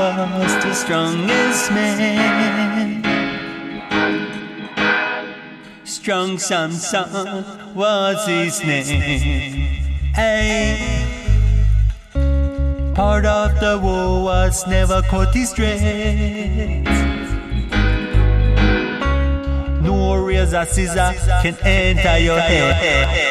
was the strongest man. Strong Samson was his name. Hey, part of the war was never caught his strength. No razor scissor can enter your head.